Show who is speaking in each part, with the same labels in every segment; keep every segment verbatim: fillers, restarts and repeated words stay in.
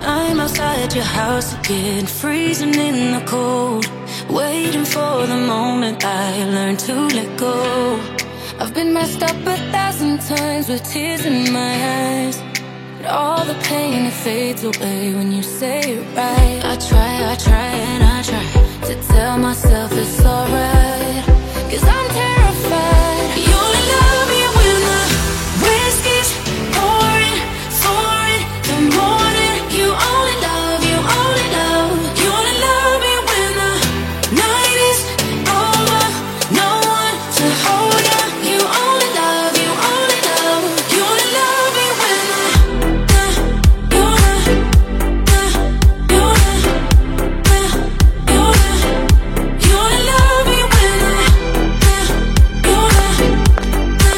Speaker 1: I'm outside your house again, freezing in the cold, waiting for the moment I learn to let go. I've been messed up a thousand times with tears in my eyes, but all the pain, it fades away when you say it right. I try, I try and I try to tell myself it's alright, 'cause I'm terrified. You only love me when the whiskey's pouring, pouring the morning. You only love, you only love, you only love me when the night is over. No one to hold you. You only love, you only love, you only love me when the, the you the, the you the, the you the, you only love me when the, the you the, the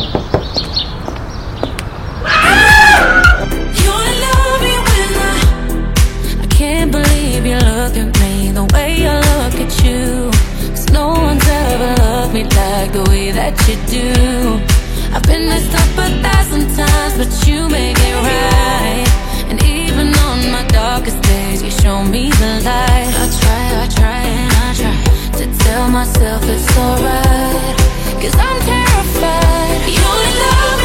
Speaker 1: you only love me when the. I can't believe you look at me the way I look at you, 'cause no one's ever loved me like the way that you do. I've been messed up a thousand times, but you make it right. And even on my darkest days, you show me the light. I try, I try and I try to tell myself it's alright, 'cause I'm terrified. You only love me